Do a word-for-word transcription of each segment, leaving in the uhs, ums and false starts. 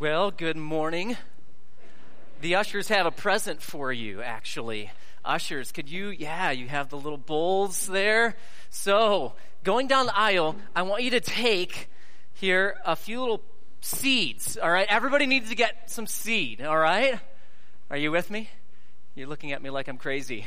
Well, good morning. The ushers have a present for you, actually. Ushers, could you, yeah, you have the little bowls there. So, going down the aisle, I want you to take here a few little seeds, all right? Everybody needs to get some seed, all right? Are you with me? You're looking at me like I'm crazy.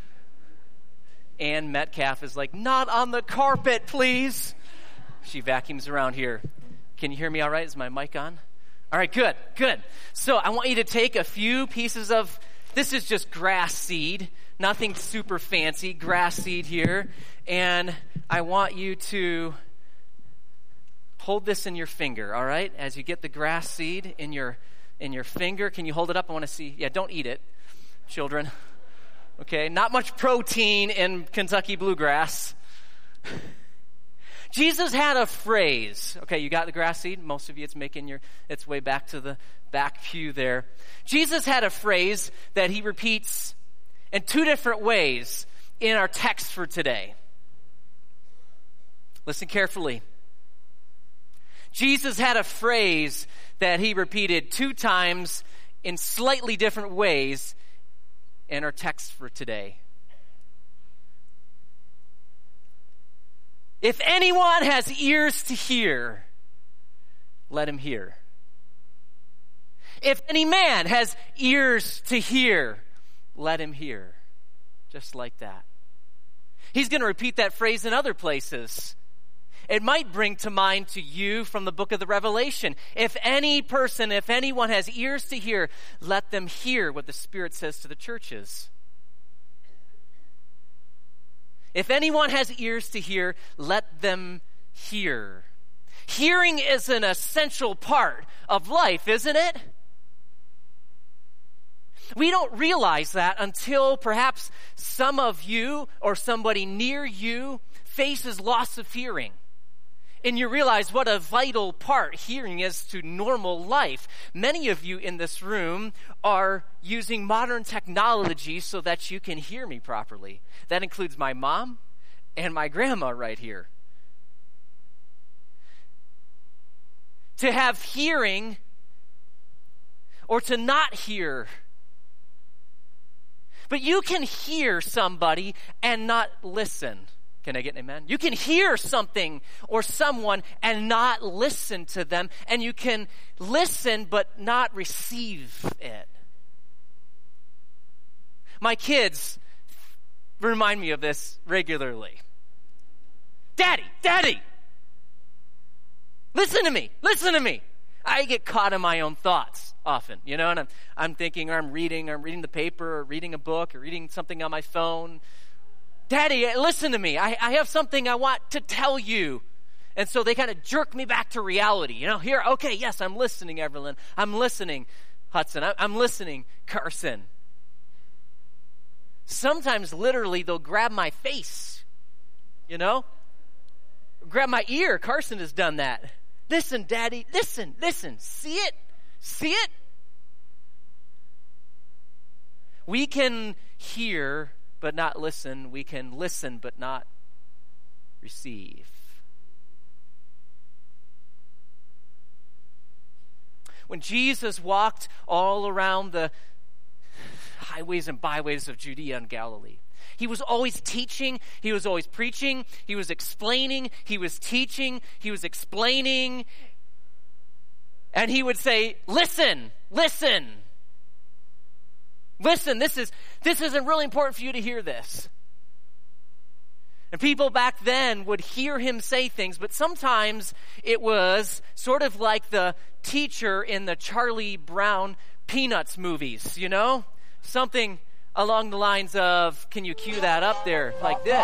Ann Metcalf is like, not on the carpet, please. She vacuums around here. Can you hear me all right? Is my mic on? All right, good, good. So I want you to take a few pieces of, this is just grass seed, nothing super fancy, grass seed here. And I want you to hold this in your finger, all right? As you get the grass seed in your in your finger, can you hold it up? I want to see. Yeah, don't eat it, children. Okay, not much protein in Kentucky bluegrass. Jesus had a phrase. Okay, you got the grass seed? Most of you, it's making your its way back to the back pew there. Jesus had a phrase that he repeats in two different ways in our text for today. Listen carefully. Jesus had a phrase that he repeated two times in slightly different ways in our text for today. If anyone has ears to hear, let him hear. If any man has ears to hear, let him hear. Just like that. He's going to repeat that phrase in other places. It might bring to mind to you from the book of the Revelation. If any person, if anyone has ears to hear, let them hear what the Spirit says to the churches. If anyone has ears to hear, let them hear. Hearing is an essential part of life, isn't it? We don't realize that until perhaps some of you or somebody near you faces loss of hearing. And you realize what a vital part hearing is to normal life. Many of you in this room are using modern technology so that you can hear me properly. That includes my mom and my grandma right here. To have hearing or to not hear. But you can hear somebody and not listen. Can I get an amen? You can hear something or someone and not listen to them. And you can listen but not receive it. My kids remind me of this regularly. Daddy, Daddy, listen to me, listen to me. I get caught in my own thoughts often, you know, and I'm, I'm thinking, or I'm reading, or I'm reading the paper, or reading a book, or reading something on my phone. Daddy, listen to me. I, I have something I want to tell you. And so they kind of jerk me back to reality. You know, here, okay, yes, I'm listening, Evelyn. I'm listening, Hudson. I, I'm listening, Carson. Sometimes, literally, they'll grab my face, you know? Grab my ear. Carson has done that. Listen, Daddy, listen, listen. See it? See it? We can hear but not listen. We can listen but not receive. When Jesus walked all around the highways and byways of Judea and Galilee, he was always teaching, he was always preaching, he was explaining, he was teaching, he was explaining, and he would say, listen, listen. Listen, this is this isn't really important for you to hear this. And people back then would hear him say things, but sometimes it was sort of like the teacher in the Charlie Brown Peanuts movies, you know? Something along the lines of, can you cue that up there like this?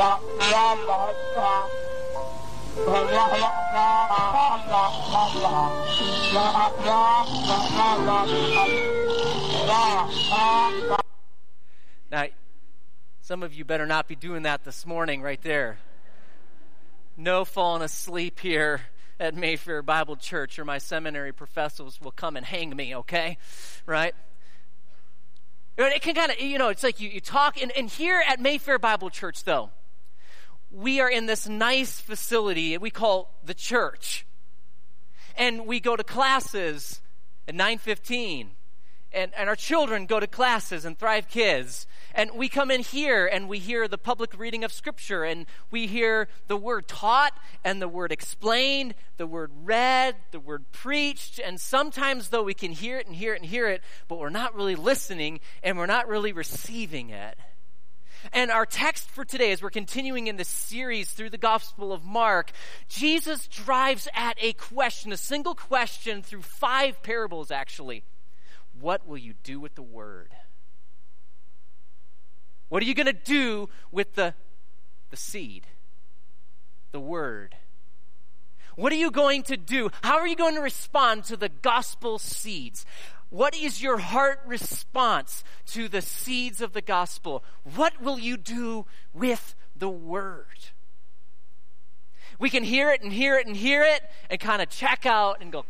Now, some of you better not be doing that this morning right there. No falling asleep here at Mayfair Bible Church, or my seminary professors will come and hang me, okay? Right? It can kind of, you know, it's like you, you talk, and, and here at Mayfair Bible Church, though, we are in this nice facility we call the church. And we go to classes at nine fifteen. And, and our children go to classes and Thrive Kids. And we come in here and we hear the public reading of Scripture. And we hear the word taught and the word explained, the word read, the word preached. And sometimes, though, we can hear it and hear it and hear it, but we're not really listening and we're not really receiving it. And our text for today, as we're continuing in this series through the Gospel of Mark, Jesus drives at a question, a single question through five parables, actually. What will you do with the word? What are you going to do with the, the seed, the word? What are you going to do? How are you going to respond to the gospel seeds? What is your heart response to the seeds of the gospel? What will you do with the word? We can hear it and hear it and hear it and kind of check out and go,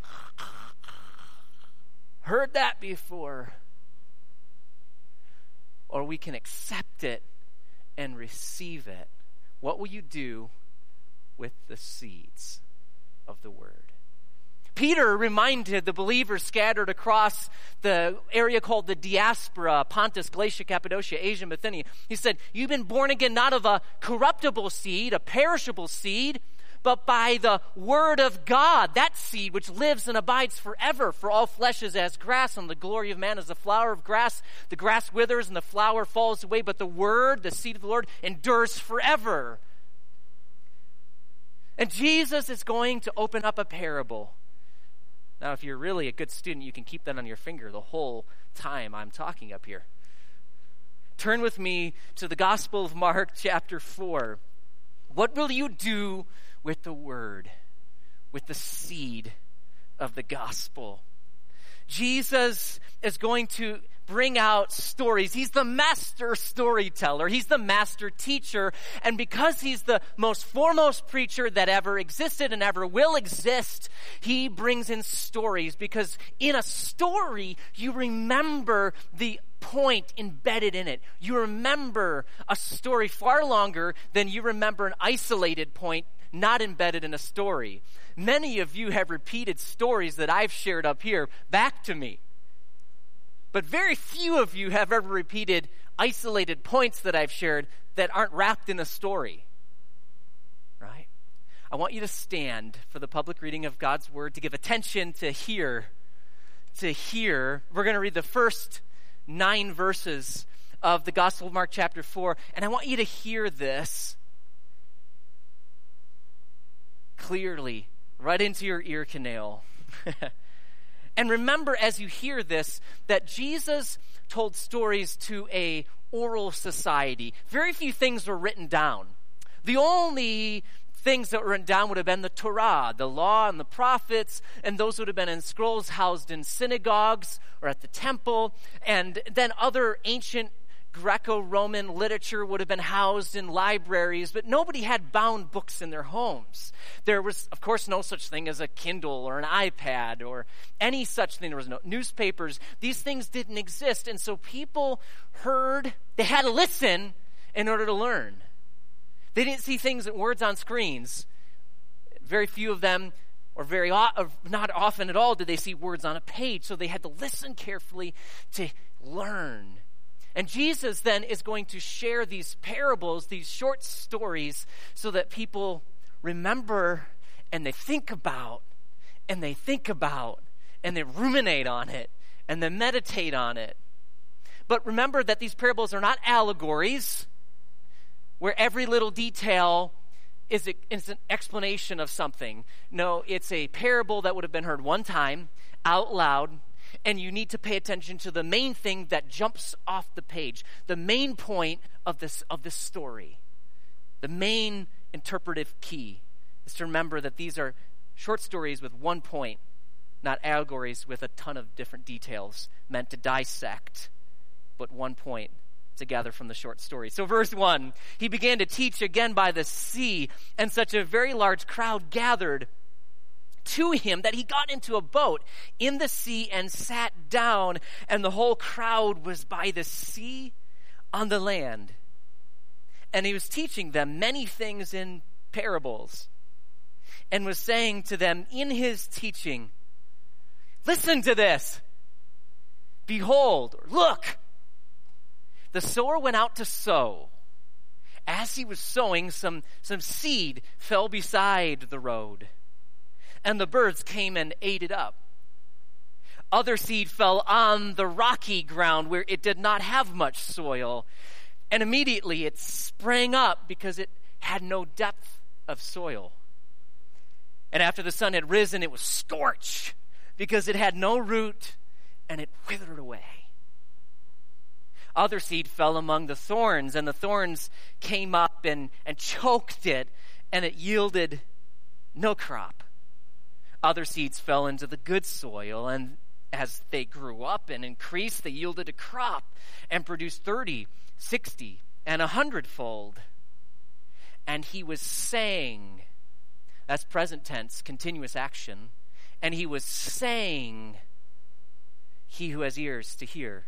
heard that before. Or we can accept it and receive it. What will you do with the seeds of the word? Peter reminded the believers scattered across the area called the diaspora, Pontus, Galatia, Cappadocia, Asia, Bithynia. He said, you've been born again not of a corruptible seed, a perishable seed, but by the word of God, that seed which lives and abides forever. For all flesh is as grass, and the glory of man is the flower of grass. The grass withers and the flower falls away, but the word, the seed of the Lord, endures forever. And Jesus is going to open up a parable. Now, if you're really a good student, you can keep that on your finger the whole time I'm talking up here. Turn with me to the Gospel of Mark, chapter four. What will you do with the word, with the seed of the gospel? Jesus is going to bring out stories. He's the master storyteller. He's the master teacher. And because he's the most foremost preacher that ever existed and ever will exist, he brings in stories, because in a story, you remember the point embedded in it. You remember a story far longer than you remember an isolated point not embedded in a story. Many of you have repeated stories that I've shared up here back to me. But very few of you have ever repeated isolated points that I've shared that aren't wrapped in a story. Right? I want you to stand for the public reading of God's word, to give attention to hear. To hear. We're going to read the first nine verses of the Gospel of Mark chapter four, and I want you to hear this clearly, right into your ear canal. And remember, as you hear this, that Jesus told stories to a oral society. Very few things were written down. The only things that were written down would have been the Torah, the law and the prophets, and those would have been in scrolls housed in synagogues or at the temple, and then other ancient Greco-Roman literature would have been housed in libraries, but nobody had bound books in their homes. There was, of course, no such thing as a Kindle or an iPad or any such thing. There was no newspapers. These things didn't exist, and so people heard, they had to listen in order to learn. They didn't see things, words on screens. Very few of them, or very or not often at all, did they see words on a page, so they had to listen carefully to learn. And Jesus then is going to share these parables, these short stories, so that people remember and they think about and they think about and they ruminate on it and they meditate on it. But remember that these parables are not allegories where every little detail is, a, is an explanation of something. No, it's a parable that would have been heard one time out loud, and you need to pay attention to the main thing that jumps off the page, the main point of this of this story. The main interpretive key is to remember that these are short stories with one point, not allegories with a ton of different details meant to dissect, but one point to gather from the short story. So verse one, he began to teach again by the sea, and such a very large crowd gathered to him that he got into a boat in the sea and sat down, and the whole crowd was by the sea on the land. And he was teaching them many things in parables, and was saying to them in his teaching, Listen to this. Behold, or look, the sower went out to sow. As he was sowing, some, some seed fell beside the road, and the birds came and ate it up. Other seed fell on the rocky ground where it did not have much soil, and immediately it sprang up because it had no depth of soil. And after the sun had risen, it was scorched because it had no root, and it withered away. Other seed fell among the thorns, and the thorns came up and, and choked it, and it yielded no crop. Other seeds fell into the good soil, and as they grew up and increased, they yielded a crop and produced thirty, sixty, and a hundredfold. And he was saying, that's present tense, continuous action, and he was saying, he who has ears to hear,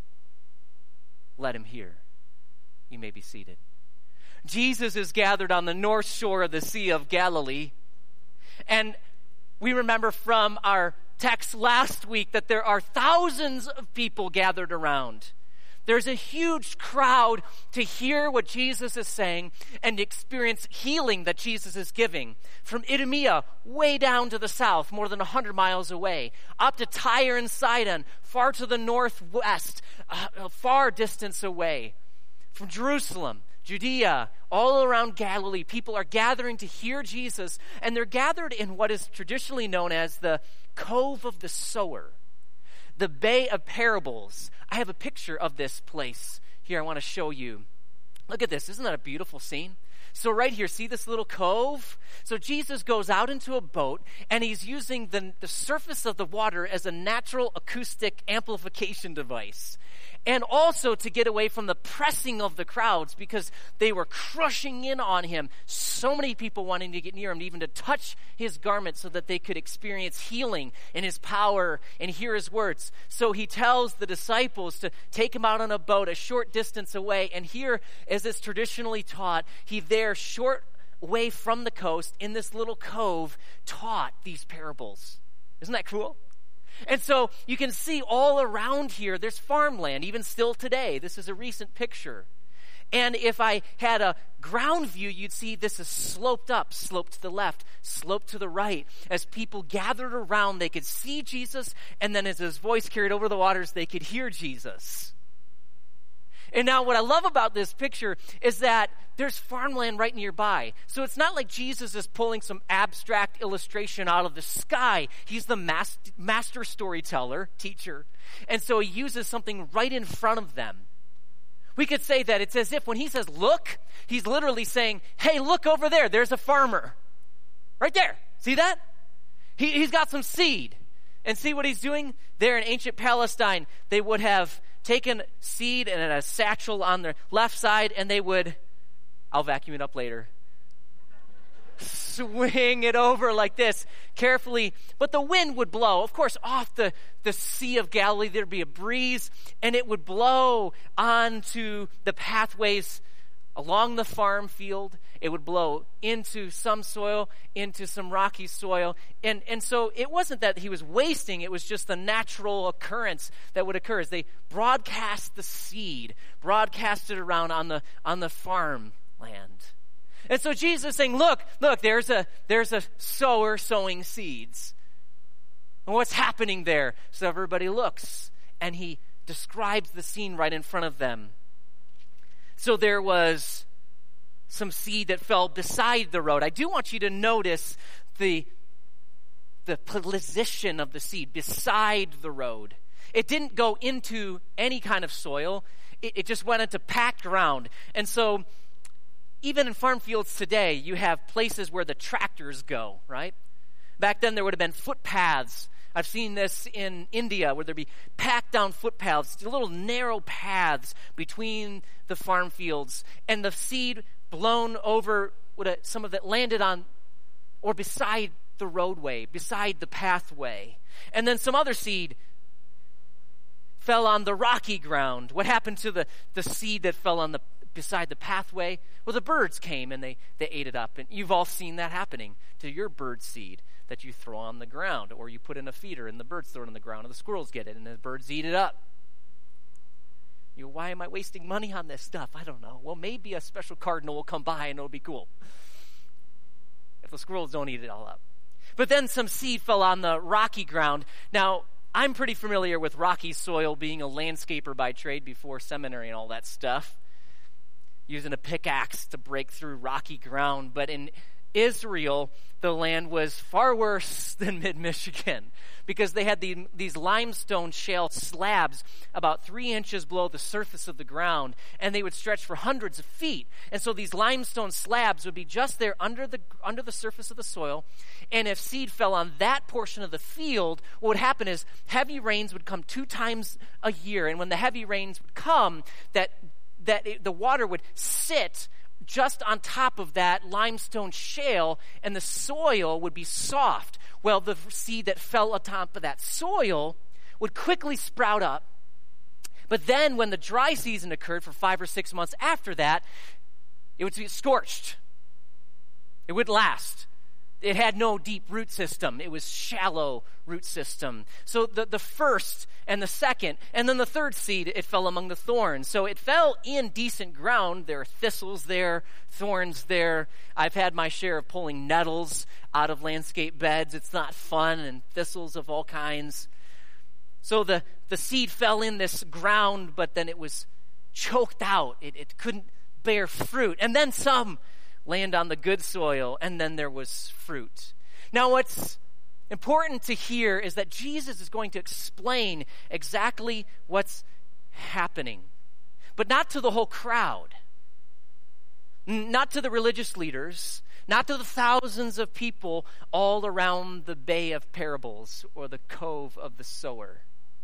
let him hear. You may be seated. Jesus is gathered on the north shore of the Sea of Galilee. And we remember from our text last week that there are thousands of people gathered around. There's a huge crowd to hear what Jesus is saying and experience healing that Jesus is giving. From Idumea, way down to the south, more than one hundred miles away, up to Tyre and Sidon, far to the northwest, a far distance away. From Jerusalem, Judea, all around Galilee, people are gathering to hear Jesus, and they're gathered in what is traditionally known as the Cove of the Sower, the Bay of Parables. I have a picture of this place here I want to show you. Look at this. Isn't that a beautiful scene? So right here, see this little cove? So Jesus goes out into a boat, and he's using the, the surface of the water as a natural acoustic amplification device. And also to get away from the pressing of the crowds, because they were crushing in on him. So many people wanting to get near him, even to touch his garment so that they could experience healing in his power and hear his words. So he tells the disciples to take him out on a boat a short distance away. And here, as it's traditionally taught, he there short way from the coast in this little cove taught these parables. Isn't that cool? And so you can see all around here, there's farmland, even still today. This is a recent picture. And if I had a ground view, you'd see this is sloped up, sloped to the left, sloped to the right. As people gathered around, they could see Jesus, and then as his voice carried over the waters, they could hear Jesus. And now what I love about this picture is that there's farmland right nearby. So it's not like Jesus is pulling some abstract illustration out of the sky. He's the mas- master storyteller, teacher. And so he uses something right in front of them. We could say that it's as if when he says, look, he's literally saying, hey, look over there. There's a farmer. Right there. See that? He, he's got some seed. And see what he's doing? There in ancient Palestine, they would have taken seed and a satchel on their left side, and they would, I'll vacuum it up later, swing it over like this carefully. But the wind would blow. Of course, off the, the Sea of Galilee, there'd be a breeze, and it would blow onto the pathways along the farm field. It would blow into some soil, into some rocky soil. And, and so it wasn't that he was wasting, it was just the natural occurrence that would occur as they broadcast the seed, broadcast it around on the on the farm land. And so Jesus is saying, look, look, there's a there's a sower sowing seeds. And what's happening there? So everybody looks, and he describes the scene right in front of them. So there was some seed that fell beside the road. I do want you to notice the, the position of the seed beside the road. It didn't go into any kind of soil. It, it just went into packed ground. And so even in farm fields today, you have places where the tractors go, right? Back then there would have been footpaths. I've seen this in India where there'd be packed down footpaths, little narrow paths between the farm fields, and the seed blown over, would have, some of it landed on or beside the roadway, beside the pathway. And then some other seed fell on the rocky ground. What happened to the, the seed that fell on the beside the pathway? Well, the birds came and they, they ate it up. And you've all seen that happening to your bird seed. that you throw on the ground, or you put in a feeder and the birds throw it on the ground and the squirrels get it and the birds eat it up. You know, why am I wasting money on this stuff? I don't know. Well, maybe a special cardinal will come by and it'll be cool if the squirrels don't eat it all up. But then some seed fell on the rocky ground. Now, I'm pretty familiar with rocky soil, being a landscaper by trade before seminary and all that stuff, using a pickaxe to break through rocky ground. But in Israel, the land was far worse than mid-Michigan, because they had the, these limestone shale slabs about three inches below the surface of the ground, and they would stretch for hundreds of feet. And so these limestone slabs would be just there under the under the surface of the soil, and if seed fell on that portion of the field, what would happen is heavy rains would come two times a year, and when the heavy rains would come, that that it, the water would sit just on top of that limestone shale, and the soil would be soft. Well, the seed that fell on top of that soil would quickly sprout up. But then when the dry season occurred for five or six months after that, it would be scorched. It wouldn't last. It had no deep root system. It was shallow root system. So the, the first and the second, and then the third seed, it fell among the thorns. So it fell in decent ground. There are thistles there, thorns there. I've had my share of pulling nettles out of landscape beds. It's not fun, and thistles of all kinds. So the, the seed fell in this ground, but then it was choked out. It, it couldn't bear fruit. And then some land on the good soil, and then there was fruit. Now, what's important to hear is that Jesus is going to explain exactly what's happening, but not to the whole crowd, not to the religious leaders, not to the thousands of people all around the Bay of Parables or the Cove of the Sower.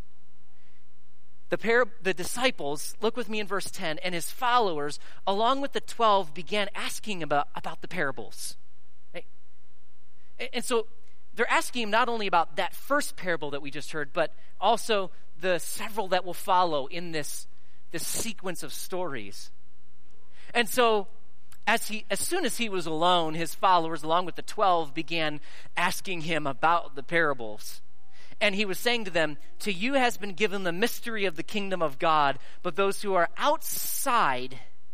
The, par- the disciples, look with me in verse ten, and his followers, along with the twelve, began asking about, about the parables. Right? And so they're asking him not only about that first parable that we just heard, but also the several that will follow in this, this sequence of stories. And so as he, as soon as he was alone, his followers, along with the twelve, began asking him about the parables. And he was saying to them, "To you has been given the mystery of the kingdom of God, but those who are outside," you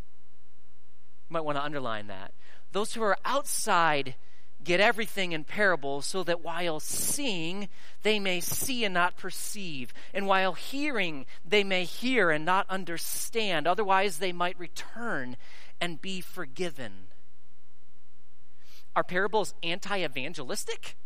might want to underline that, "those who are outside get everything in parables, so that while seeing, they may see and not perceive, and while hearing, they may hear and not understand. Otherwise, they might return and be forgiven." Are parables anti-evangelistic?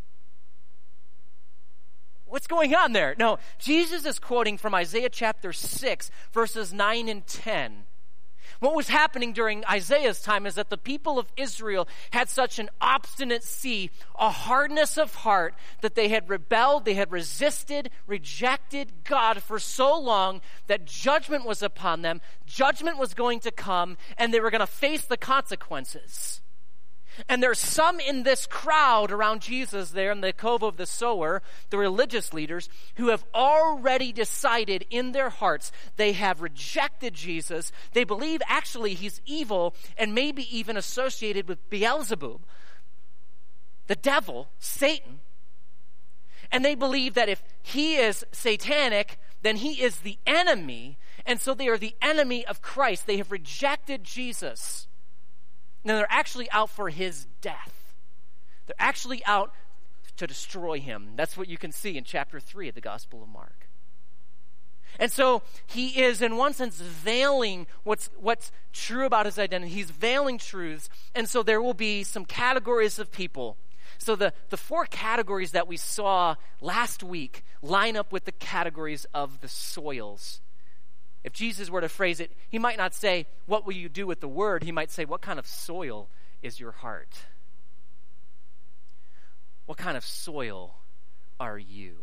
What's going on there? No, Jesus is quoting from Isaiah chapter six, verses nine and ten. What was happening during Isaiah's time is that the people of Israel had such an obstinacy, a hardness of heart, that they had rebelled, they had resisted, rejected God for so long that judgment was upon them, judgment was going to come, and they were going to face the consequences. And there's some in this crowd around Jesus there in the Cove of the Sower, the religious leaders, who have already decided in their hearts they have rejected Jesus. They believe actually he's evil and maybe even associated with Beelzebub, the devil, Satan. And they believe that if he is satanic, then he is the enemy. And so they are the enemy of Christ. They have rejected Jesus. Now, they're actually out for his death. They're actually out to destroy him. That's what you can see in chapter three of the Gospel of Mark. And so he is, in one sense, veiling what's, what's true about his identity. He's veiling truths. And so there will be some categories of people. So the, the four categories that we saw last week line up with the categories of the soils. If Jesus were to phrase it, he might not say, "What will you do with the word?" He might say, "What kind of soil is your heart? What kind of soil are you?"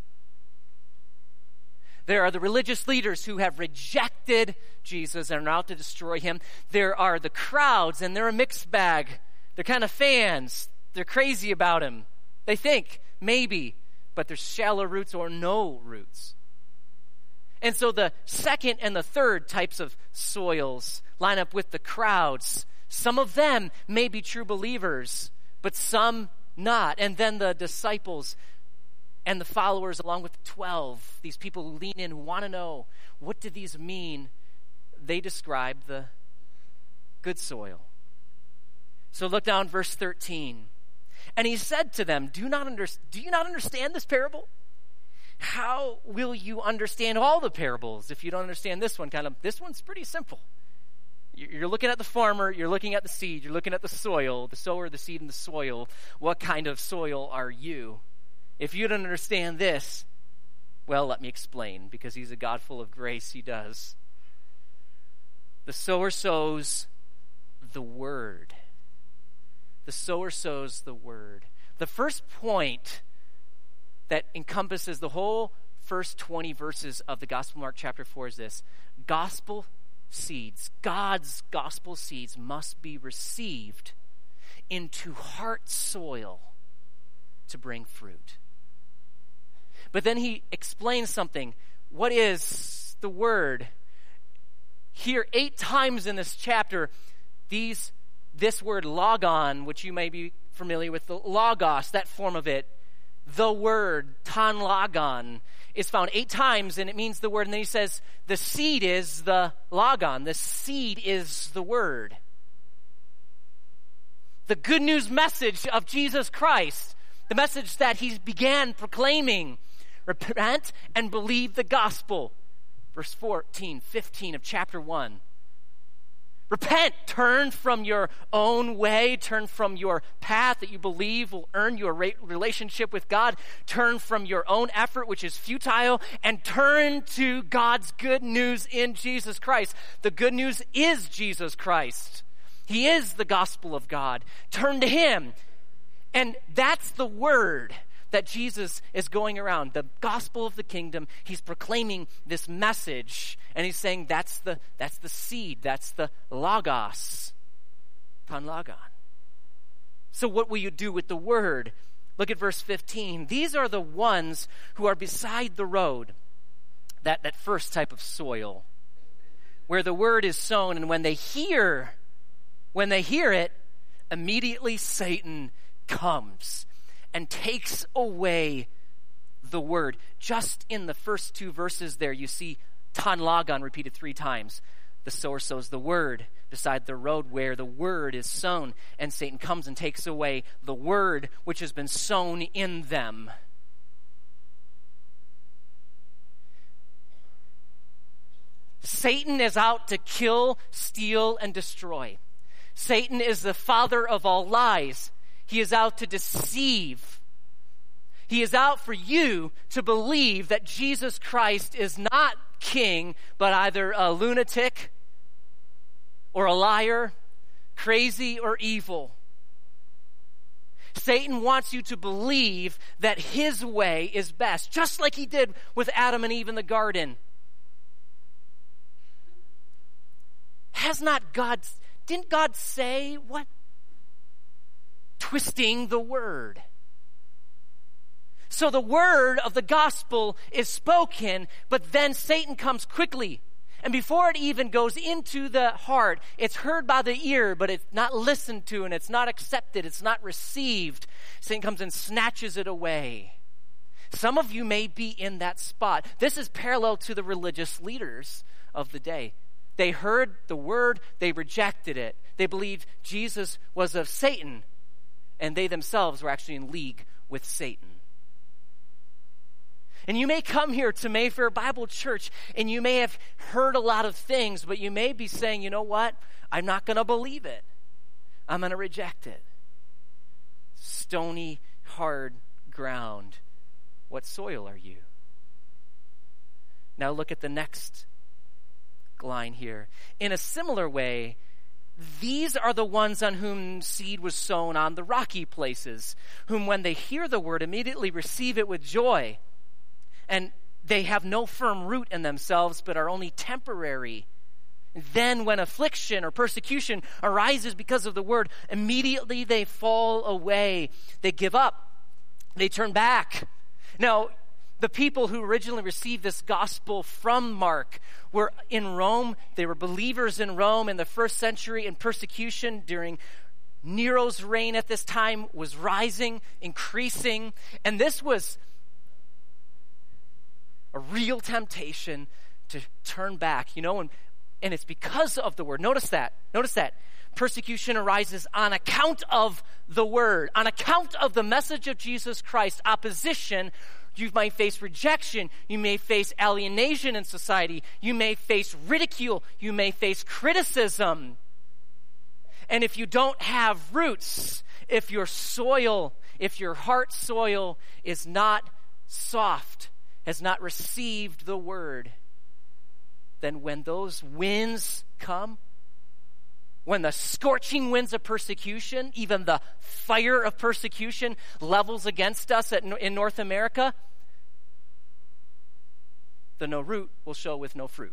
There are the religious leaders who have rejected Jesus and are out to destroy him. There are the crowds, and they're a mixed bag. They're kind of fans. They're crazy about him. They think, maybe, but there's shallow roots or no roots. And so the second and the third types of soils line up with the crowds. Some of them may be true believers, but some not. And then the disciples and the followers, along with the twelve, these people who lean in, who want to know, what do these mean? They describe the good soil. So look down verse thirteen. And he said to them, do not under, do you not understand this parable? How will you understand all the parables if you don't understand this one? Kind of, this one's pretty simple. You're looking at the farmer, you're looking at the seed, you're looking at the soil, the sower, the seed, and the soil. What kind of soil are you? If you don't understand this, well, let me explain, because he's a God full of grace, he does. The sower sows the word. The sower sows the word. The first point that encompasses the whole first twenty verses of the Gospel of Mark chapter four is this: gospel seeds, God's gospel seeds must be received into heart soil to bring fruit. But then he explains something. What is the word? Here, eight times in this chapter, these this word logon, which you may be familiar with, the logos, that form of it, the word, tan logon, is found eight times, and it means the word. And then he says, the seed is the logon. The seed is the word. The good news message of Jesus Christ, the message that he began proclaiming. Repent and believe the gospel. Verse fourteen, fifteen of chapter one. Repent, turn from your own way, turn from your path that you believe will earn you a relationship with God, turn from your own effort, which is futile, and turn to God's good news in Jesus Christ. The good news is Jesus Christ. He is the gospel of God. Turn to him. And that's the word that Jesus is going around, the gospel of the kingdom. He's proclaiming this message, and he's saying that's the that's the seed, that's the logos, tan logon. So what will you do with the word? Look at verse fifteen. These are the ones who are beside the road, that, that first type of soil, where the word is sown, and when they hear, when they hear it, immediately Satan comes and takes away the word. Just in the first two verses there, you see tan logon repeated three times. The sower sows the word beside the road where the word is sown, and Satan comes and takes away the word which has been sown in them. Satan is out to kill, steal, and destroy. Satan is the father of all lies. He is out to deceive. He is out for you to believe that Jesus Christ is not king, but either a lunatic or a liar, crazy or evil. Satan wants you to believe that his way is best, just like he did with Adam and Eve in the garden. Has not God, didn't God say what? Twisting the word. So the word of the gospel is spoken, but then Satan comes quickly. And before it even goes into the heart, it's heard by the ear, but it's not listened to, and it's not accepted, it's not received. Satan comes and snatches it away. Some of you may be in that spot. This is parallel to the religious leaders of the day. They heard the word, they rejected it. They believed Jesus was of Satan, and they themselves were actually in league with Satan. And you may come here to Mayfair Bible Church, and you may have heard a lot of things, but you may be saying, you know what? I'm not going to believe it. I'm going to reject it. Stony, hard ground. What soil are you? Now look at the next line here. In a similar way, these are the ones on whom seed was sown on the rocky places, whom when they hear the word immediately receive it with joy. And they have no firm root in themselves, but are only temporary. Then when affliction or persecution arises because of the word, immediately they fall away. They give up. They turn back. Now, the people who originally received this gospel from Mark were in Rome. They were believers in Rome in the first century in persecution during Nero's reign at this time was rising, increasing, and this was a real temptation to turn back, you know, and, and it's because of the word. Notice that. Notice that. Persecution arises on account of the word, on account of the message of Jesus Christ. Opposition, you might face rejection, you may face alienation in society, you may face ridicule, you may face criticism. And if you don't have roots, if your soil, if your heart soil is not soft, has not received the word, then when those winds come, when the scorching winds of persecution, even the fire of persecution levels against us at, in North America, the no root will show with no fruit.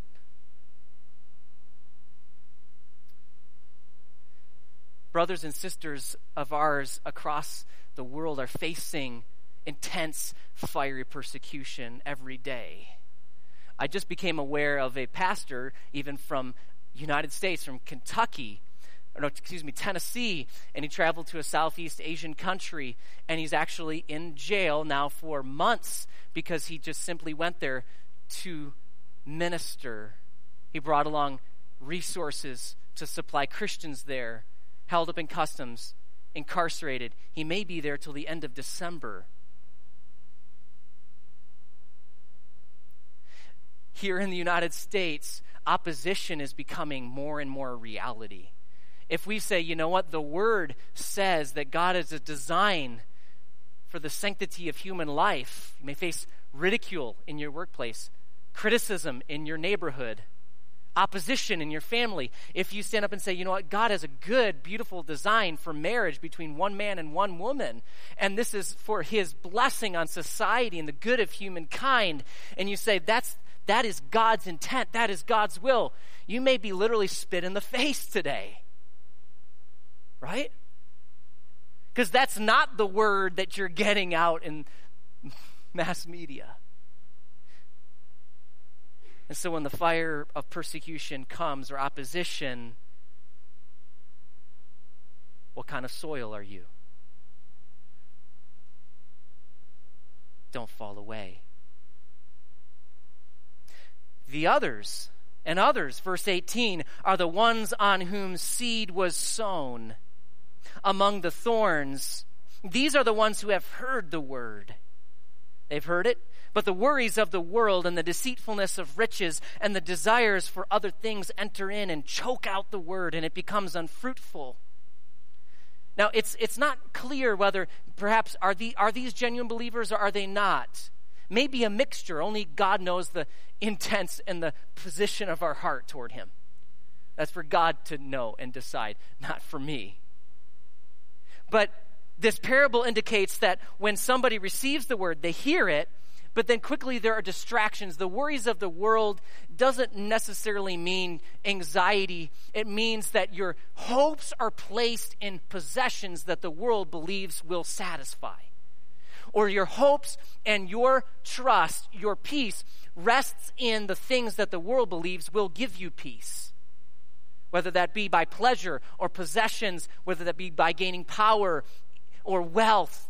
Brothers and sisters of ours across the world are facing intense, fiery persecution every day. I just became aware of a pastor, even from United States, from Kentucky, or no, excuse me, Tennessee, and he traveled to a Southeast Asian country, and he's actually in jail now for months because he just simply went there to minister. He brought along resources to supply Christians there, held up in customs, incarcerated. He may be there till the end of December. Here in the United States, opposition is becoming more and more a reality. If we say, you know what, the Word says that God has a design for the sanctity of human life, you may face ridicule in your workplace, criticism in your neighborhood, opposition in your family. If you stand up and say, you know what, God has a good, beautiful design for marriage between one man and one woman, and this is for His blessing on society and the good of humankind, and you say, that's That is God's intent. That is God's will. You may be literally spit in the face today. Right? Because that's not the word that you're getting out in mass media. And so when the fire of persecution comes or opposition, what kind of soil are you? Don't fall away. The others, and others, verse eighteen, are the ones on whom seed was sown among the thorns. These are the ones who have heard the word. They've heard it, but the worries of the world and the deceitfulness of riches and the desires for other things enter in and choke out the word, and it becomes unfruitful. Now, it's it's not clear whether perhaps are the are these genuine believers or are they not. Maybe a mixture. Only God knows the intents and the position of our heart toward Him. That's for God to know and decide, not for me. But this parable indicates that when somebody receives the word, they hear it, but then quickly there are distractions. The worries of the world doesn't necessarily mean anxiety. It means that your hopes are placed in possessions that the world believes will satisfy. Or your hopes and your trust, your peace, rests in the things that the world believes will give you peace. Whether that be by pleasure or possessions, whether that be by gaining power or wealth,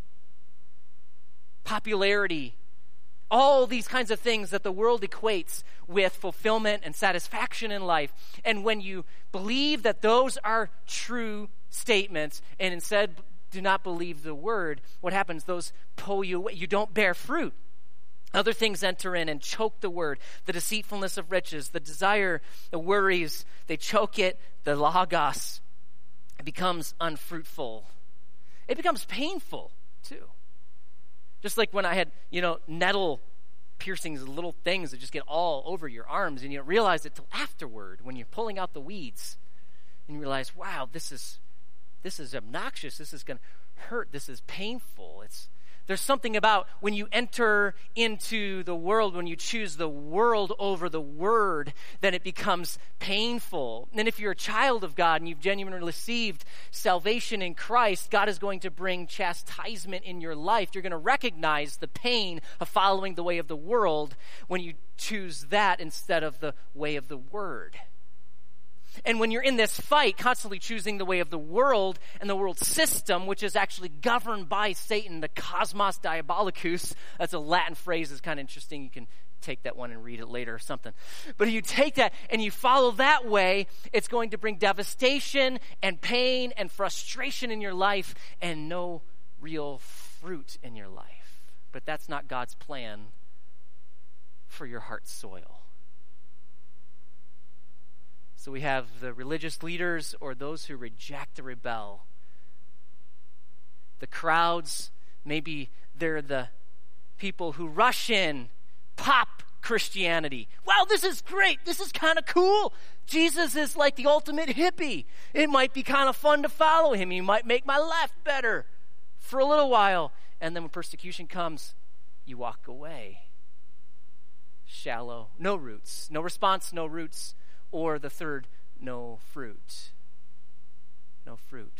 popularity, all these kinds of things that the world equates with fulfillment and satisfaction in life. And when you believe that those are true statements and instead do not believe the word, what happens? Those pull you away. You don't bear fruit. Other things enter in and choke the word. The deceitfulness of riches, the desire, the worries, they choke it. The logos, it becomes unfruitful. It becomes painful too. Just like when I had, you know, nettle piercings, little things that just get all over your arms, and you don't realize it till afterward when you're pulling out the weeds, and you realize, wow, this is This is obnoxious. This is going to hurt. This is painful. It's there's something about when you enter into the world, when you choose the world over the word, then it becomes painful. And if you're a child of God and you've genuinely received salvation in Christ, God is going to bring chastisement in your life. You're going to recognize the pain of following the way of the world when you choose that instead of the way of the word. And when you're in this fight, constantly choosing the way of the world and the world system, which is actually governed by Satan, the cosmos diabolicus, that's a Latin phrase, it's kind of interesting. You can take that one and read it later or something. But if you take that and you follow that way, it's going to bring devastation and pain and frustration in your life and no real fruit in your life. But that's not God's plan for your heart soil. So we have the religious leaders or those who reject or rebel. The crowds, maybe they're the people who rush in, pop Christianity. Wow, this is great. This is kind of cool. Jesus is like the ultimate hippie. It might be kind of fun to follow him. He might make my life better for a little while. And then when persecution comes, you walk away. Shallow, no roots, no response, no roots. Or the third, no fruit. No fruit.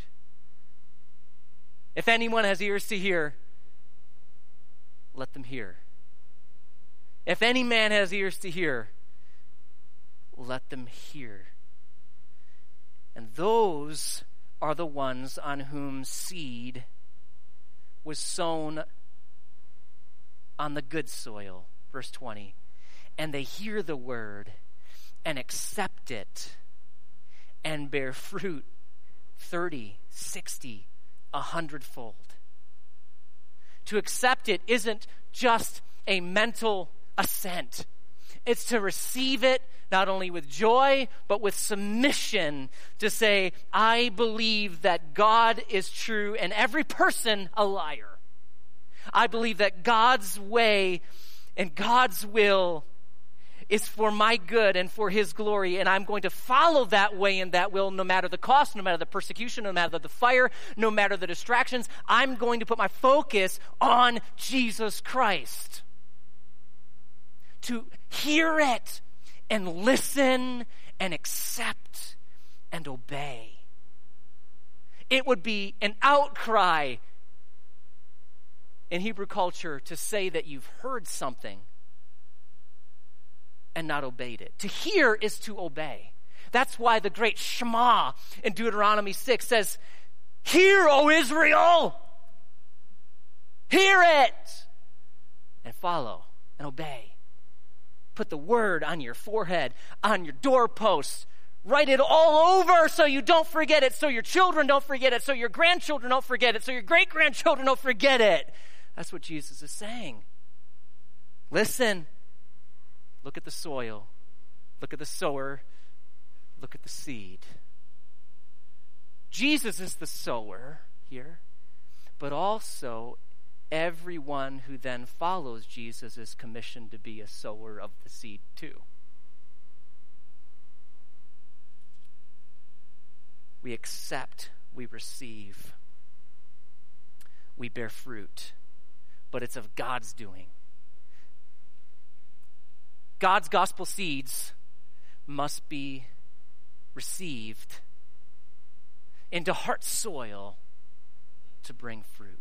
If anyone has ears to hear, let them hear. If any man has ears to hear, let them hear. And those are the ones on whom seed was sown on the good soil. Verse twenty. And they hear the word and accept it and bear fruit thirty, sixty, a hundredfold. To accept it isn't just a mental assent. It's to receive it not only with joy, but with submission to say, I believe that God is true and every person a liar. I believe that God's way and God's will is for my good and for his glory, and I'm going to follow that way and that will no matter the cost, no matter the persecution, no matter the fire, no matter the distractions. I'm going to put my focus on Jesus Christ. To hear it and listen and accept and obey. It would be an outcry in Hebrew culture to say that you've heard something and not obeyed it. To hear is to obey. That's why the great Shema in Deuteronomy six says, hear, O Israel! Hear it! And follow and obey. Put the word on your forehead, on your doorposts. Write it all over so you don't forget it, so your children don't forget it, so your grandchildren don't forget it, so your great-grandchildren don't forget it. That's what Jesus is saying. Listen. Look at the soil. Look at the sower. Look at the seed. Jesus is the sower here, but also everyone who then follows Jesus is commissioned to be a sower of the seed too. We accept, we receive, we bear fruit, but it's of God's doing. God's gospel seeds must be received into heart soil to bring fruit.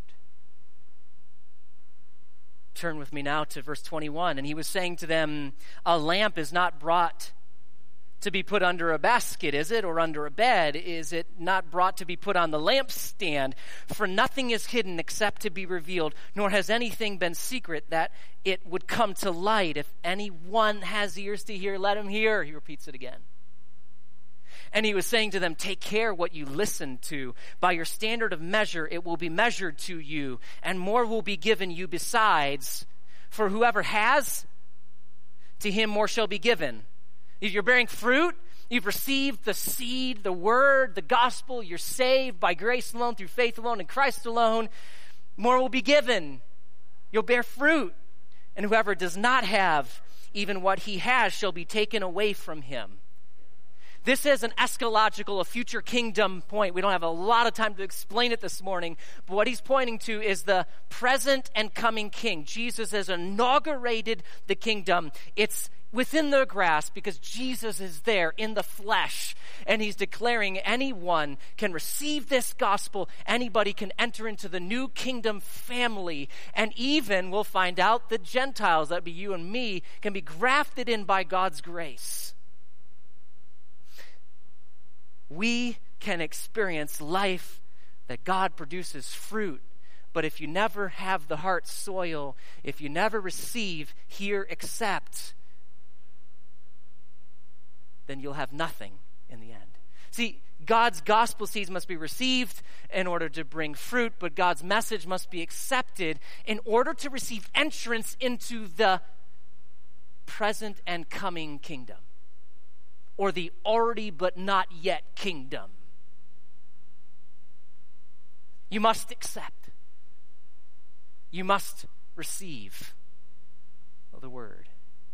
Turn with me now to verse twenty-one. And he was saying to them, a lamp is not brought to be put under a basket, is it? Or under a bed? Is it not brought to be put on the lampstand? For nothing is hidden except to be revealed, nor has anything been secret that it would come to light. If anyone has ears to hear, let him hear. He repeats it again. And he was saying to them, take care what you listen to. By your standard of measure, it will be measured to you, and more will be given you besides. For whoever has, to him more shall be given. If you're bearing fruit, you've received the seed, the word, the gospel, you're saved by grace alone, through faith alone, in Christ alone, more will be given. You'll bear fruit. And whoever does not have, even what he has shall be taken away from him. This is an eschatological, a future kingdom point. We don't have a lot of time to explain it this morning, but what he's pointing to is the present and coming king. Jesus has inaugurated the kingdom. It's within their grasp because Jesus is there in the flesh, and he's declaring anyone can receive this gospel. Anybody can enter into the new kingdom family, and even we'll find out the Gentiles, that be you and me, can be grafted in by God's grace. we can experience life that God produces fruit. But if you never have the heart soil, if you never receive, hear, accept, then you'll have nothing in the end. See, God's gospel seeds must be received in order to bring fruit, but God's message must be accepted in order to receive entrance into the present and coming kingdom, or the already but not yet kingdom. You must accept. You must receive the word.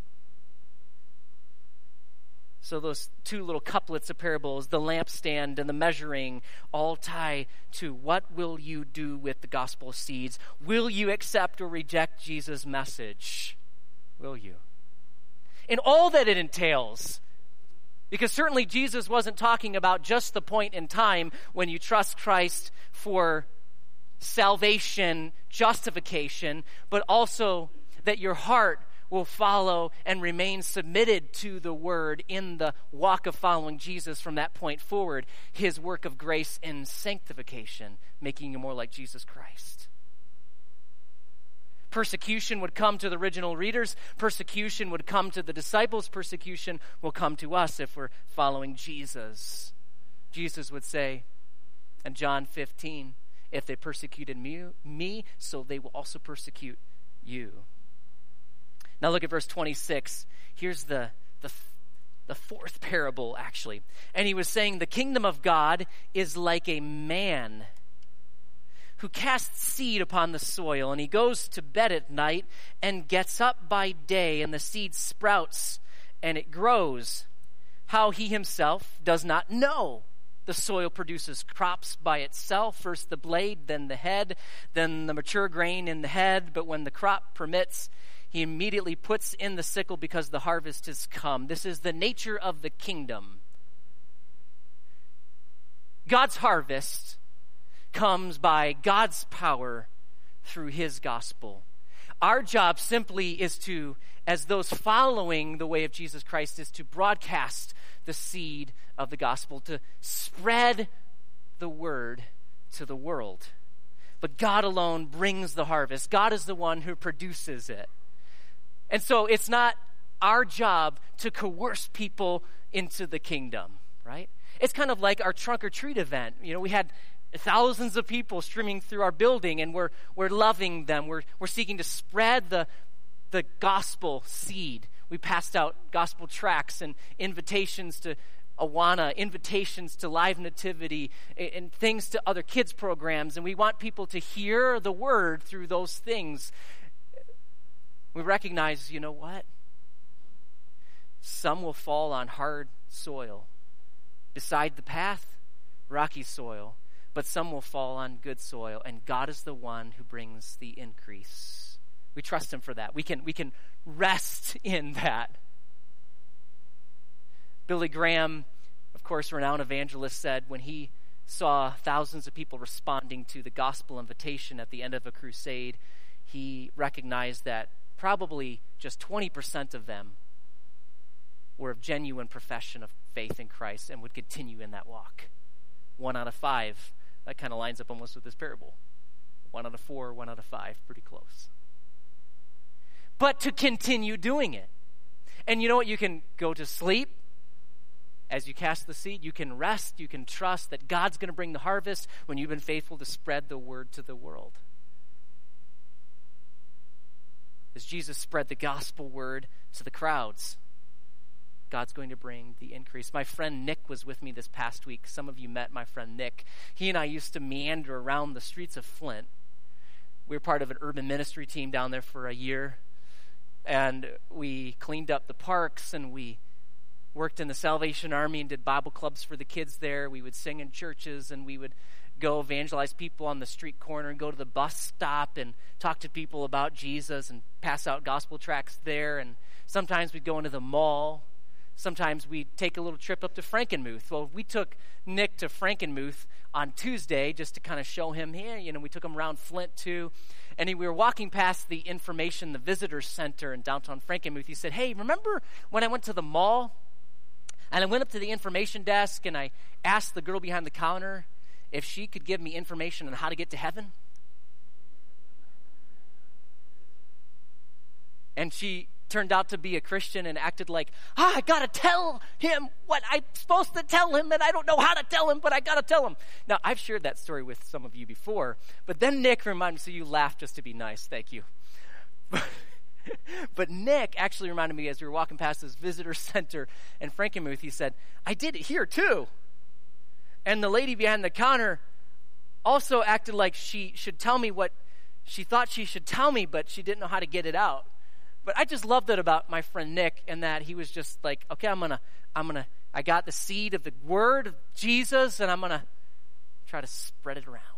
So those two little couplets of parables, the lampstand and the measuring, all tie to what will you do with the gospel seeds? Will you accept or reject Jesus' message? Will you? And all that it entails. Because certainly Jesus wasn't talking about just the point in time when you trust Christ for salvation, justification, but also that your heart will follow and remain submitted to the word in the walk of following Jesus from that point forward, his work of grace and sanctification, making you more like Jesus Christ. Persecution would come to the original readers. Persecution would come to the disciples. Persecution will come to us if we're following Jesus. Jesus would say in John fifteen, if they persecuted me, me, so they will also persecute you. Now look at verse twenty-six. Here's the, the, the fourth parable, actually. And he was saying, the kingdom of God is like a man who casts seed upon the soil, and he goes to bed at night and gets up by day, and the seed sprouts, and it grows. How he himself does not know. The soil produces crops by itself, first the blade, then the head, then the mature grain in the head. But when the crop permits, he immediately puts in the sickle because the harvest has come. This is the nature of the kingdom. God's harvest comes by God's power through his gospel. Our job simply is to, as those following the way of Jesus Christ, is to broadcast the seed of the gospel, to spread the word to the world. But God alone brings the harvest. God is the one who produces it. And so it's not our job to coerce people into the kingdom, right? It's kind of like our trunk or treat event. You know, we had thousands of people streaming through our building, and we're we're loving them. We're we're seeking to spread the the gospel seed. We passed out gospel tracts and invitations to Awana, invitations to Live Nativity, and things to other kids programs, and we want people to hear the word through those things. We recognize, you know what? Some will fall on hard soil. Beside the path, rocky soil. But some will fall on good soil, and God is the one who brings the increase. We trust him for that. We can, we can rest in that. Billy Graham, of course, renowned evangelist, said when he saw thousands of people responding to the gospel invitation at the end of a crusade, he recognized that probably just twenty percent of them were of genuine profession of faith in Christ and would continue in that walk. One out of five. That kind of lines up almost with this parable. One out of four, one out of five. Pretty close. But to continue doing it. And you know what? You can go to sleep as you cast the seed. You can rest. You can trust that God's going to bring the harvest when you've been faithful to spread the word to the world. As Jesus spread the gospel word to the crowds, God's going to bring the increase. My friend Nick was with me this past week. Some of you met my friend Nick. He and I used to meander around the streets of Flint. We were part of an urban ministry team down there for a year. And we cleaned up the parks, and we worked in the Salvation Army and did Bible clubs for the kids there. We would sing in churches, and we would go evangelize people on the street corner and go to the bus stop and talk to people about Jesus and pass out gospel tracts there. And sometimes we'd go into the mall. Sometimes we'd take a little trip up to Frankenmuth. Well, we took Nick to Frankenmuth on Tuesday just to kind of show him, hey, you know, we took him around Flint too. And he, we were walking past the information, the visitor center in downtown Frankenmuth. He said, hey, remember when I went to the mall? And I went up to the information desk and I asked the girl behind the counter if she could give me information on how to get to heaven. And she turned out to be a Christian and acted like, ah, I gotta tell him what I'm supposed to tell him, and I don't know how to tell him, but I gotta tell him. Now, I've shared that story with some of you before, but then Nick reminded me, so you laughed just to be nice, thank you. But Nick actually reminded me as we were walking past this visitor center in Frankenmuth, he said, I did it here too. And the lady behind the counter also acted like she should tell me what she thought she should tell me, but she didn't know how to get it out. But I just loved it about my friend Nick, in that he was just like, okay, I'm gonna, I'm gonna, I got the seed of the word of Jesus, and I'm gonna try to spread it around.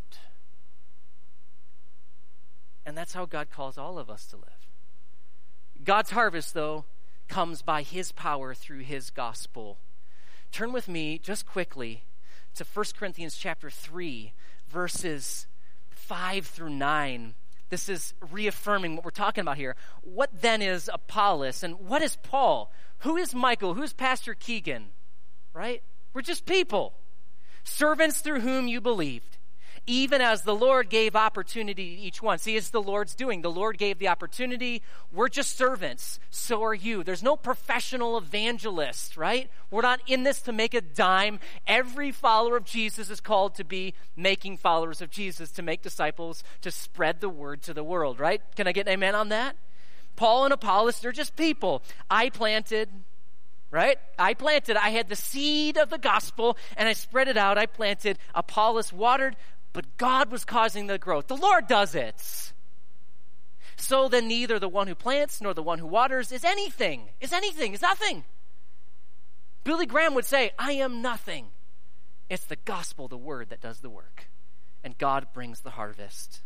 And that's how God calls all of us to live. God's harvest, though, comes by his power through his gospel. Turn with me just quickly to First Corinthians chapter three, verses five through nine. This is reaffirming what we're talking about here. What then is Apollos, and what is Paul? Who is Michael? Who's Pastor Keegan? Right? We're just people. Servants through whom you believed, even as the Lord gave opportunity to each one. See, it's the Lord's doing. The Lord gave the opportunity. We're just servants. So are you. There's no professional evangelist, right? We're not in this to make a dime. Every follower of Jesus is called to be making followers of Jesus, to make disciples, to spread the word to the world, right? Can I get an amen on that? Paul and Apollos, they're just people. I planted, right? I planted. I had the seed of the gospel, and I spread it out. I planted. Apollos watered, but God was causing the growth. The Lord does it. So then neither the one who plants nor the one who waters is anything. Is anything. Is nothing. Billy Graham would say, I am nothing. It's the gospel, the word, that does the work. And God brings the harvest.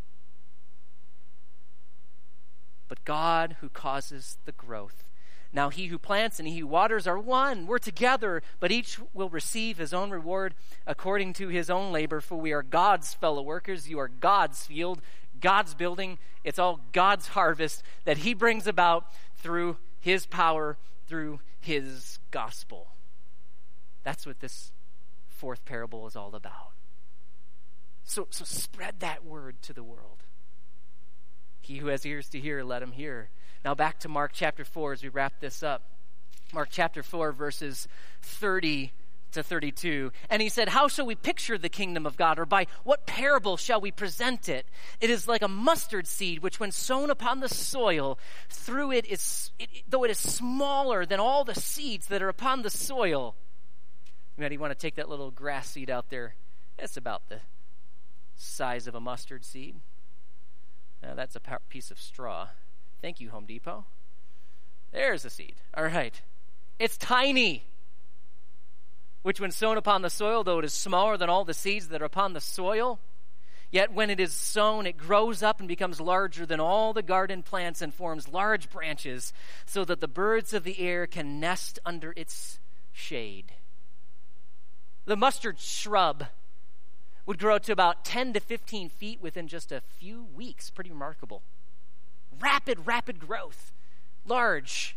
But God who causes the growth. Now he who plants and he who waters are one. We're together, but each will receive his own reward according to his own labor. For we are God's fellow workers. You are God's field, God's building. It's all God's harvest that he brings about through his power, through his gospel. That's what this fourth parable is all about. So, so spread that word to the world. He who has ears to hear, let him hear. Now back to Mark chapter four as we wrap this up. Mark chapter four, verses thirty to thirty-two. And he said, how shall we picture the kingdom of God? Or by what parable shall we present it? It is like a mustard seed, which when sown upon the soil, through it is, it, though it is smaller than all the seeds that are upon the soil. You might want to take that little grass seed out there. It's about the size of a mustard seed. Now that's a piece of straw. Thank you, Home Depot. There's a seed. All right. It's tiny. Which when sown upon the soil, though it is smaller than all the seeds that are upon the soil, yet when it is sown, it grows up and becomes larger than all the garden plants and forms large branches, so that the birds of the air can nest under its shade. The mustard shrub would grow to about ten to fifteen feet within just a few weeks. Pretty remarkable. Rapid, rapid growth. Large.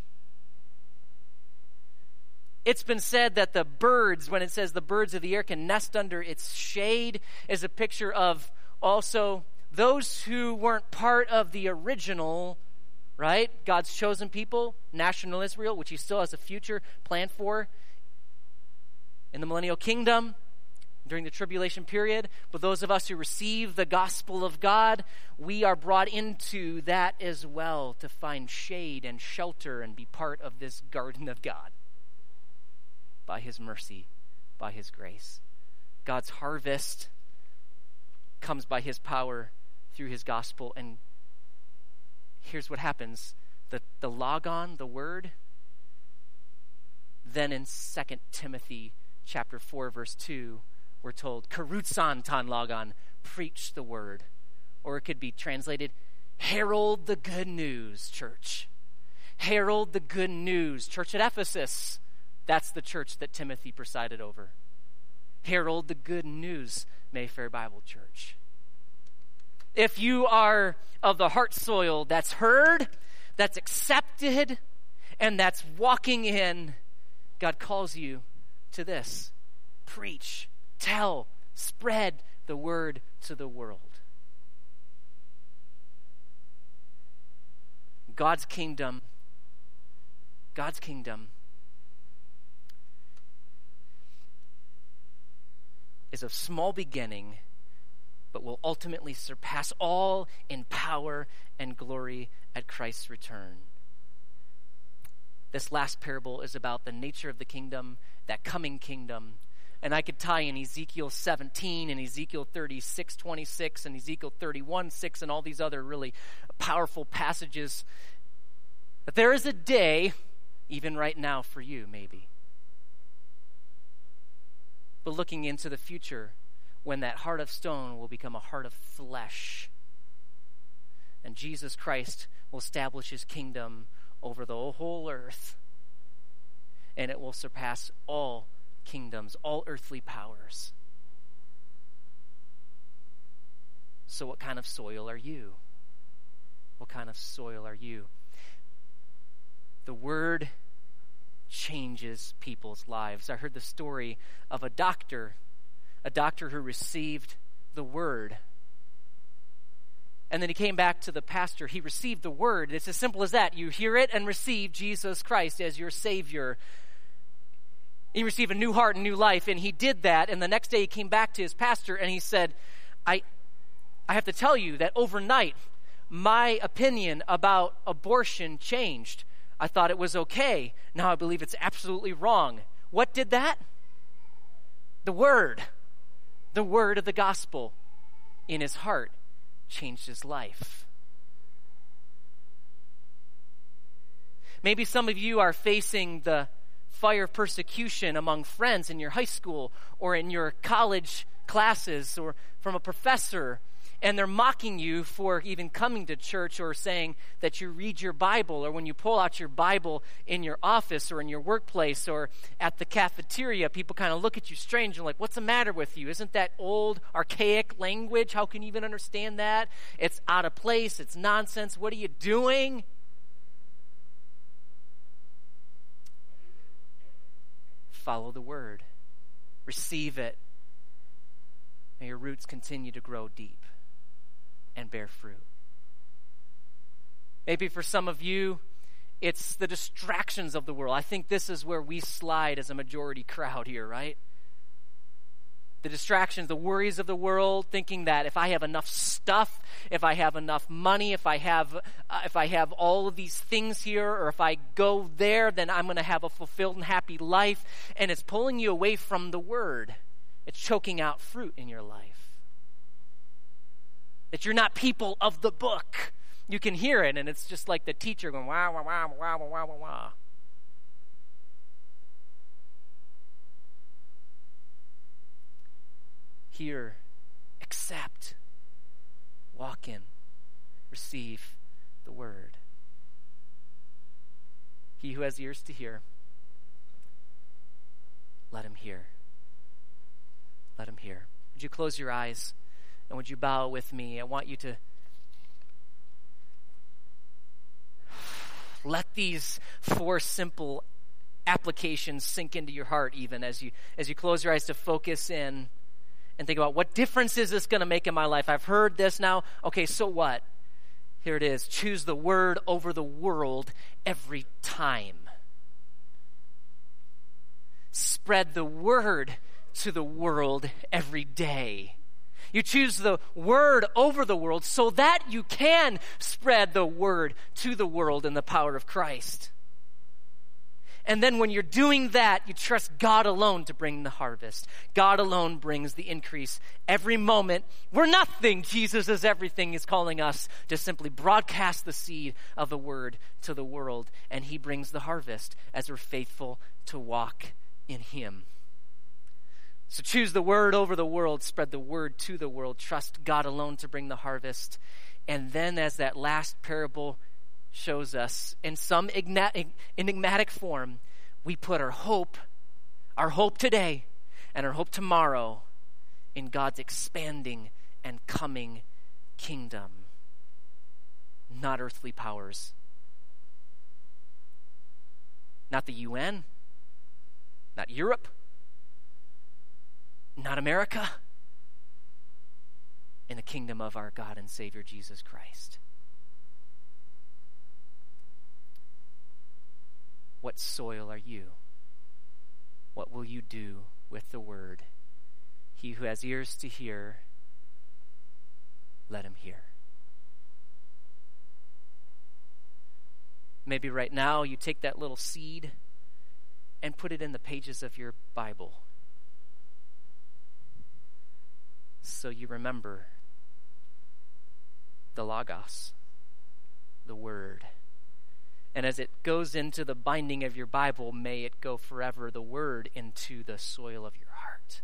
It's been said that the birds, when it says the birds of the air can nest under its shade, is a picture of also those who weren't part of the original, right? God's chosen people, national Israel, which he still has a future plan for in the millennial kingdom during the tribulation period. But those of us who receive the gospel of God, we are brought into that as well to find shade and shelter and be part of this garden of God by his mercy, by his grace. God's harvest comes by his power through his gospel. And here's what happens. The, the logon, the word, then in Second Timothy chapter four, verse two, we're told, karutsan tan logon, preach the word. Or it could be translated, herald the good news, church. Herald the good news. Church at Ephesus, that's the church that Timothy presided over. Herald the good news, Mayfair Bible Church. If you are of the heart soil that's heard, that's accepted, and that's walking in, God calls you to this. Preach, tell, spread the word to the world. God's kingdom, God's kingdom is of small beginning, but will ultimately surpass all in power and glory at Christ's return. This last parable is about the nature of the kingdom, that coming kingdom. And I could tie in Ezekiel seventeen and Ezekiel thirty-six twenty-six and Ezekiel thirty-one six and all these other really powerful passages. But there is a day, even right now for you maybe, but looking into the future, when that heart of stone will become a heart of flesh. And Jesus Christ will establish his kingdom over the whole earth. And it will surpass all kingdoms, all earthly powers. So what kind of soil are you? What kind of soil are you? The word changes people's lives. I heard the story of a doctor, a doctor who received the word. And then he came back to the pastor. He received the word. It's as simple as that. You hear it and receive Jesus Christ as your Savior. You receive a new heart and new life. And he did that. And the next day he came back to his pastor and he said, I, I have to tell you that overnight, my opinion about abortion changed. I thought it was okay. Now I believe it's absolutely wrong. What did that? The word. The word of the gospel in his heart changed his life. Maybe some of you are facing the fire of persecution among friends in your high school or in your college classes or from a professor, and they're mocking you for even coming to church or saying that you read your Bible, or when you pull out your Bible in your office or in your workplace or at the cafeteria, people kind of look at you strange and like, what's the matter with you? Isn't that old, archaic language? How can you even understand that? It's out of place. It's nonsense. What are you doing? Follow the word. Receive it. May your roots continue to grow deep and bear fruit. Maybe for some of you, it's the distractions of the world. I think this is where we slide as a majority crowd here, right? The distractions, the worries of the world, thinking that if I have enough stuff, if I have enough money, if I have uh, if I have all of these things here, or if I go there, then I'm going to have a fulfilled and happy life. And it's pulling you away from the word. It's choking out fruit in your life. That you're not people of the book. You can hear it, and it's just like the teacher going, wah, wah, wah, wah, wah, wah, wah. Hear, accept, walk in, receive the word. He who has ears to hear, let him hear. Let him hear. Would you close your eyes? And would you bow with me? I want you to let these four simple applications sink into your heart, even as you as you close your eyes, to focus in and think about, what difference is this going to make in my life? I've heard this now. Okay, so what? Here it is. Choose the word over the world every time. Spread the word to the world every day. You choose the word over the world so that you can spread the word to the world in the power of Christ. And then when you're doing that, you trust God alone to bring the harvest. God alone brings the increase. Every moment, we're nothing. Jesus is everything. He's calling us to simply broadcast the seed of the word to the world. And he brings the harvest as we're faithful to walk in him. So choose the word over the world, spread the word to the world, trust God alone to bring the harvest. And then, as that last parable shows us, in some enigmatic form, we put our hope, our hope today and our hope tomorrow in God's expanding and coming kingdom, not earthly powers, not the U N, not Europe, not America, in the kingdom of our God and Savior Jesus Christ. What soil are you? What will you do with the word? He who has ears to hear, let him hear. Maybe right now you take that little seed and put it in the pages of your Bible, so you remember the Logos, the Word. And as it goes into the binding of your Bible, may it go forever, the Word, into the soil of your heart.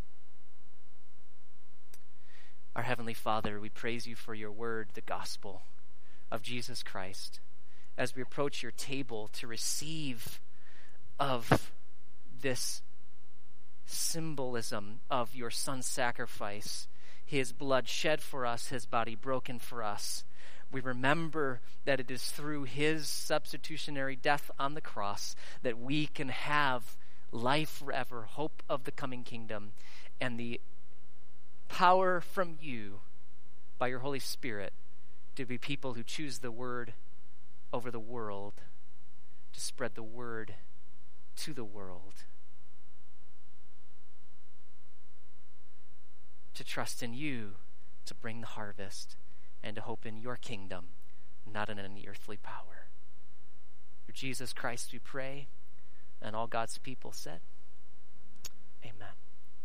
Our Heavenly Father, we praise you for your Word, the gospel of Jesus Christ. As we approach your table to receive of this symbolism of your Son's sacrifice, his blood shed for us, his body broken for us, we remember that it is through his substitutionary death on the cross that we can have life forever, hope of the coming kingdom, and the power from you by your Holy Spirit to be people who choose the word over the world, to spread the word to the world, to trust in you to bring the harvest, and to hope in your kingdom, not in any earthly power. Through Jesus Christ we pray, and all God's people said, amen.